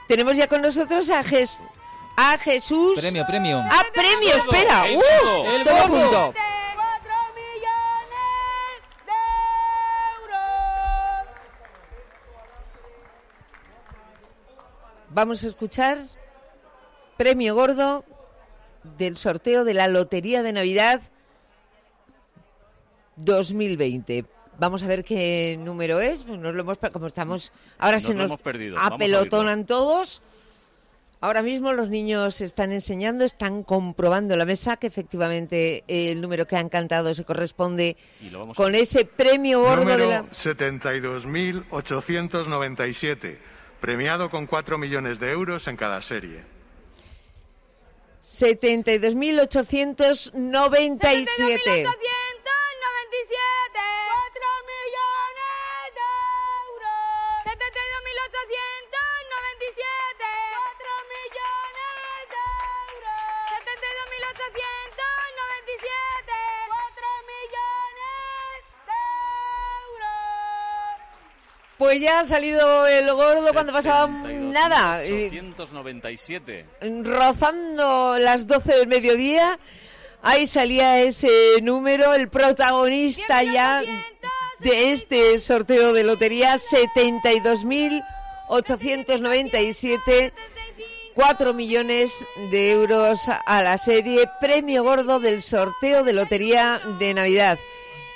Tenemos ya con nosotros a Jesús. Premio. ¡Premio! ¡Espera! El Todo junto. 4 millones de euros. Vamos a escuchar premio gordo del sorteo de la Lotería de Navidad 2020. Vamos a ver qué número es. Nos lo hemos, como estamos, ahora se nos apelotonan todos. Ahora mismo los niños están enseñando, están comprobando en la mesa que efectivamente el número que han cantado se corresponde con ese premio gordo número de la... 72.897, premiado con 4 millones de euros en cada serie. 72.897. 72.897. 4 millones de euros. 72.897. 4 millones de euros. 72.897. 4 millones de euros. Pues ya ha salido el gordo cuando pasaba nada. 897. Rozando las 12 del mediodía. Ahí salía ese número, el protagonista ya de este sorteo de lotería, 72.897, 4 millones de euros a la serie, premio gordo del sorteo de lotería de Navidad.